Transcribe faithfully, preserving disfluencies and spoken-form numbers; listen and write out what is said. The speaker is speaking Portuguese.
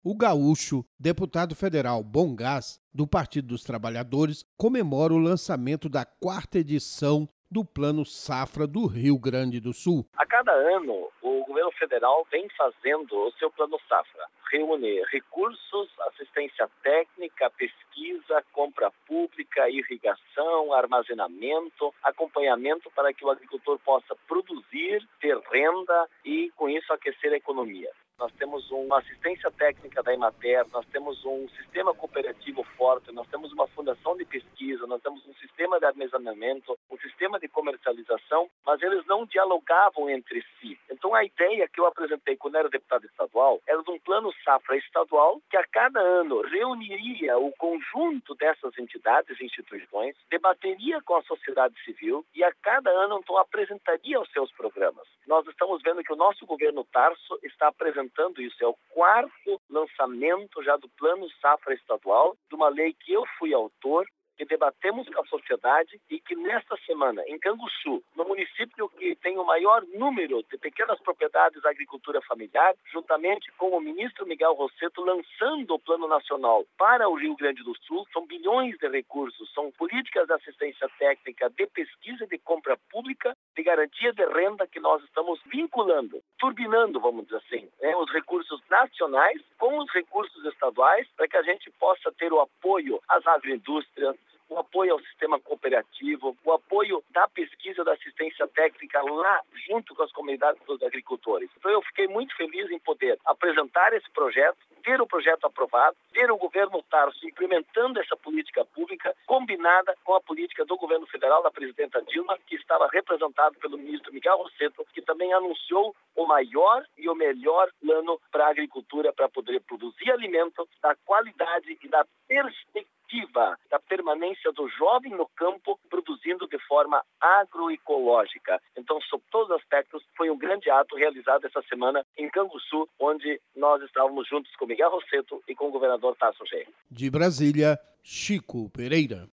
O gaúcho, deputado federal Bom Gás, do Partido dos Trabalhadores, comemora o lançamento da quarta edição do Plano Safra do Rio Grande do Sul. A cada ano, o governo federal vem fazendo o seu Plano Safra. Reúne recursos, assistência técnica, pesquisa, compra pública, irrigação, armazenamento, acompanhamento para que o agricultor possa produzir, ter renda e, com isso, aquecer a economia. Nós temos uma assistência técnica da Emater, nós temos um sistema cooperativo forte, nós temos uma fundação de pesquisa, nós temos um sistema de armazenamento, um sistema de comercialização, mas eles não dialogavam entre si. Então a ideia que eu apresentei quando era deputado estadual era de um plano safra estadual que a cada ano reuniria o conjunto dessas entidades e instituições, debateria com a sociedade civil e a cada ano então apresentaria os seus programas. Nós estamos vendo que o nosso governo Tarso está apresentando isso, é o quarto lançamento já do Plano Safra Estadual, de uma lei que eu fui autor, que debatemos com a sociedade e que nesta semana, em Canguçu, no município que tem o maior número de pequenas propriedades da agricultura familiar, juntamente com o ministro Miguel Rosseto, lançando o Plano Nacional para o Rio Grande do Sul, são bilhões de recursos, são políticas de assistência técnica, de pesquisa e de compra pública, de garantia de renda que nós estamos vinculando, turbinando, vamos dizer assim, né, os recursos nacionais com os recursos estaduais, para que a gente possa ter o apoio às agroindústrias, o apoio ao sistema cooperativo, o apoio da pesquisa da assistência técnica lá junto com as comunidades dos agricultores. Então eu fiquei muito feliz em poder apresentar esse projeto, ter o projeto aprovado, ter o governo Tarso implementando essa política pública combinada com a política do governo federal da presidenta Dilma, que estava representado pelo ministro Miguel Rosseto, que também anunciou o maior e o melhor plano para a agricultura, para poder produzir alimento da qualidade e da perspectiva da permanência do jovem no campo, produzindo de forma agroecológica. Então, sob todos os aspectos, foi um grande ato realizado essa semana em Canguçu, onde nós estávamos juntos com Miguel Rosseto e com o governador Tasso Genro. De Brasília, Chico Pereira.